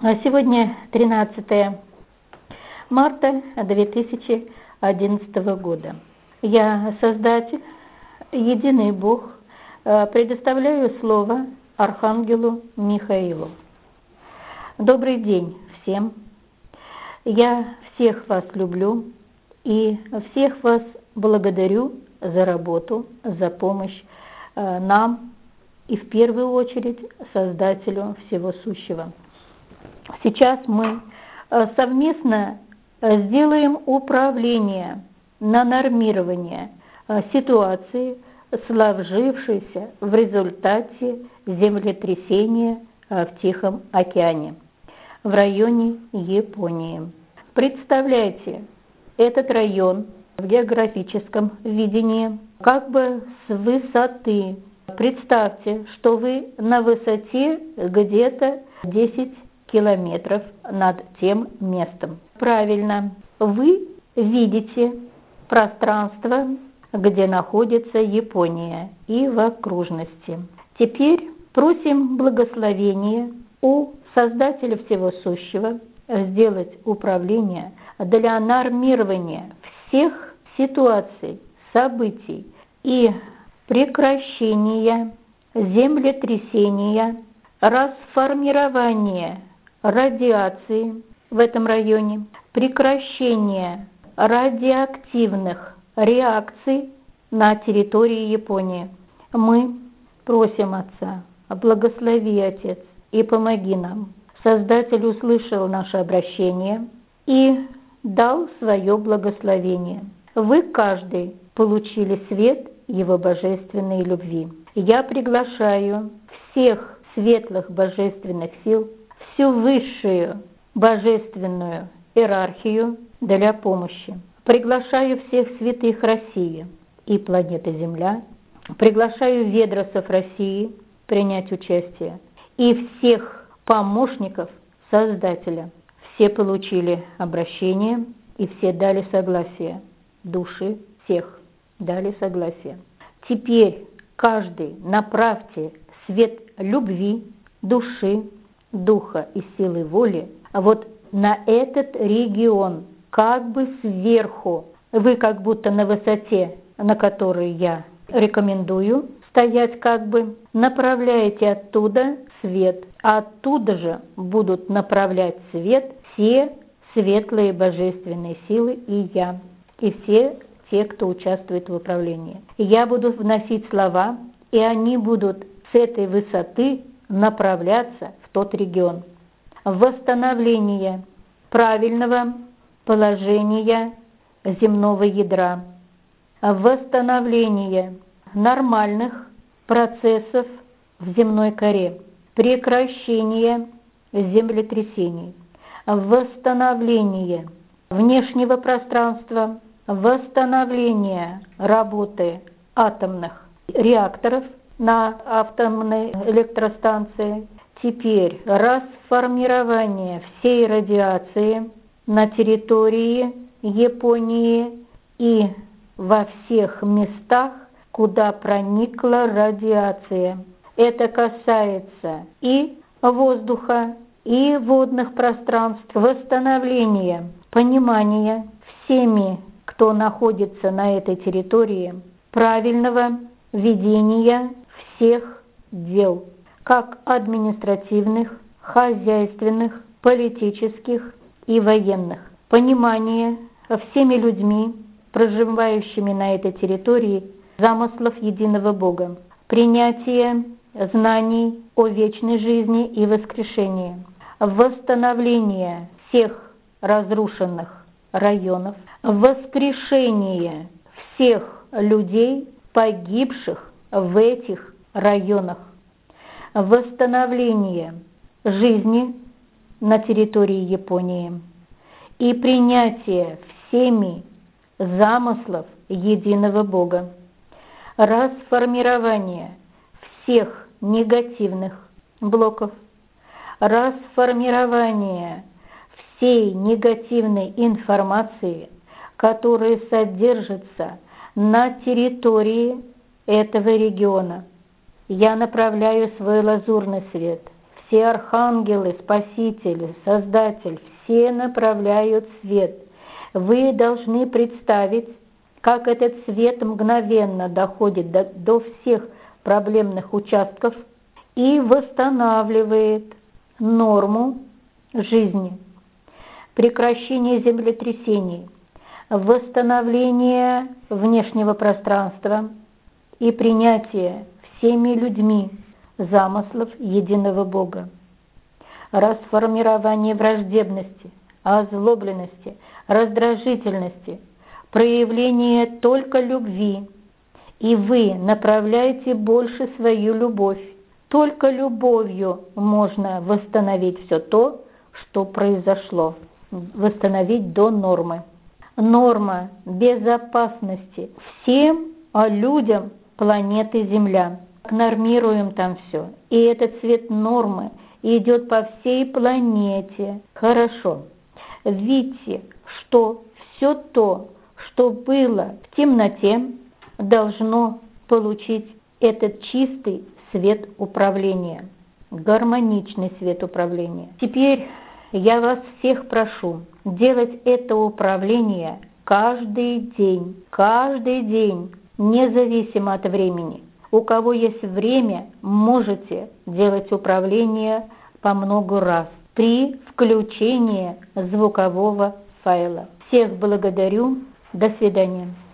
Сегодня 13 марта 2011 года. Я, Создатель, Единый Бог, предоставляю слово Архангелу Михаилу. Добрый день всем. Я всех вас люблю и всех вас благодарю за работу, за помощь нам и в первую очередь Создателю Всего Сущего. Сейчас мы совместно сделаем управление на нормирование ситуации, сложившейся в результате землетрясения в Тихом океане в районе Японии. Представляете этот район в географическом видении как бы с высоты. Представьте, что вы на высоте где-то 10 километров над тем местом. Правильно, вы видите пространство, где находится Япония и в окружности. Теперь просим благословения у Создателя Всего Сущего сделать управление для нормирования всех ситуаций, событий и прекращения землетрясения, расформирования радиации в этом районе, прекращение радиоактивных реакций на территории Японии. Мы просим Отца, благослови, Отец, и помоги нам. Создатель услышал наше обращение и дал свое благословение. Вы каждый получили свет Его божественной любви. Я приглашаю всех светлых божественных сил, всю высшую божественную иерархию для помощи. Приглашаю всех святых России и планеты Земля, приглашаю ведросов России принять участие и всех помощников Создателя. Все получили обращение и все дали согласие. Души всех дали согласие. Теперь каждый направьте свет любви, души, духа и силы воли вот на этот регион, как бы сверху. Вы как будто на высоте, на которой я рекомендую стоять, как бы направляете оттуда свет, а оттуда же будут направлять свет все светлые божественные силы и я, и все те, кто участвует в управлении. Я буду вносить слова, и они будут с этой высоты направляться в тот регион. Восстановление правильного положения земного ядра, восстановление нормальных процессов в земной коре, прекращение землетрясений, восстановление внешнего пространства, восстановление работы атомных реакторов на атомной электростанции. Теперь расформирование всей радиации на территории Японии и во всех местах, куда проникла радиация. Это касается и воздуха, и водных пространств. Восстановление понимания всеми, кто находится на этой территории, правильного ведения всех дел, как административных, хозяйственных, политических и военных. Понимание всеми людьми, проживающими на этой территории, замыслов единого Бога. Принятие знаний о вечной жизни и воскрешении. Восстановление всех разрушенных районов. Воскрешение всех людей, погибших в этих районах. Восстановление жизни на территории Японии и принятие всеми замыслов единого Бога. Расформирование всех негативных блоков, расформирование всей негативной информации, которая содержится на территории этого региона. Я направляю свой лазурный свет все архангелы, Спаситель, Создатель, все направляют свет. Вы должны представить, как этот свет мгновенно доходит до всех проблемных участков и восстанавливает норму жизни, прекращение землетрясений, восстановление внешнего пространства и принятие всеми людьми замыслов единого Бога, расформирование враждебности, озлобленности, раздражительности, проявление только любви, и вы направляете больше свою любовь. Только любовью можно восстановить все то, что произошло, восстановить до нормы. Норма безопасности всем людям планеты Земля. Нормируем там все. И этот цвет нормы идет по всей планете. Хорошо. Видите, что все то, что было в темноте, должно получить этот чистый свет управления, гармоничный свет управления. Теперь я вас всех прошу делать это управление каждый день, независимо от времени. У кого есть время, можете делать управление по много раз при включении звукового файла. Всех благодарю. До свидания.